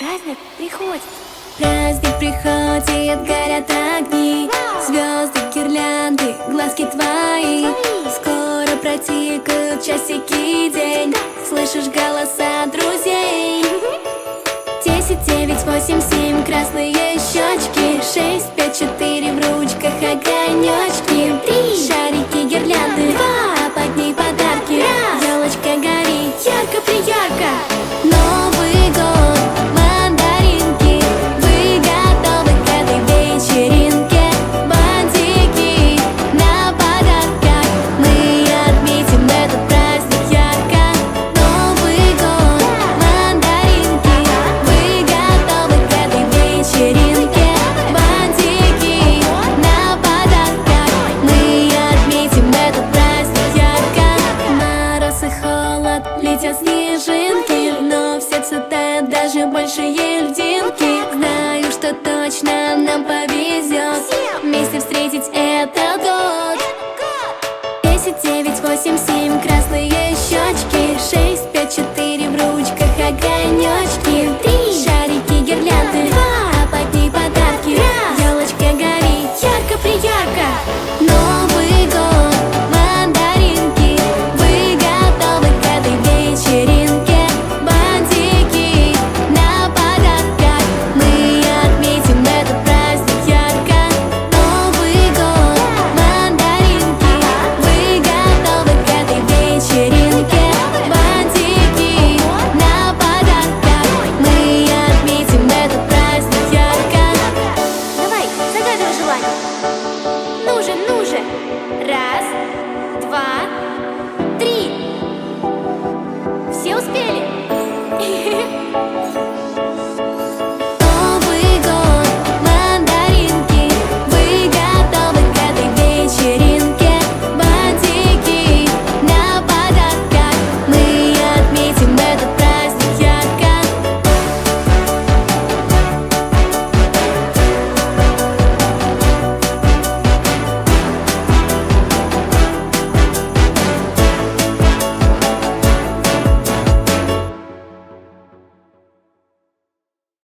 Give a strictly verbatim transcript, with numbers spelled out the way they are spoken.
Праздник приходит. Праздник приходит, горят огни, звезды, гирлянды, глазки твои. Скоро протикают часики день, слышишь голоса друзей. Десять, девять, восемь, семь, красные щечки. Шесть, пять, четыре, в ручках огонечки. Три, шарики, гирлянды. Два, а под ней подарки. Раз, елочка горит ярко-приярко. Новый год, мандаринки. Вы готовы к этой вечеринке? Бантики на подарках. Мы отметим этот праздник ярко. Новый год, мандаринки. Вы готовы к этой вечеринке? Бантики на подарках. Мы отметим этот праздник ярко. Мороз и холод, летят снежинки, но в сердце тает даже большие льдинки. Знаю, что точно нам повезет вместе встретить этот год. Десять, девять, восемь, семь, красные щечки. Шесть, пять, четыре, в ручках огонечки. Три, шарики, гирлянды. Два, а под ней подарки. Раз, елочка горит ярко-приярко. Новый год, мандаринки. Вы готовы к этой вечеринке? Бантики на подарках. Мы отметим этот праздник ярко. Новый год, мандаринки. Вы готовы к этой вечеринке? Бантики на подарках. Мы отметим этот праздник ярко. Давай, загадывай желание. Ну же, ну же. Раз, два, три. Все успели?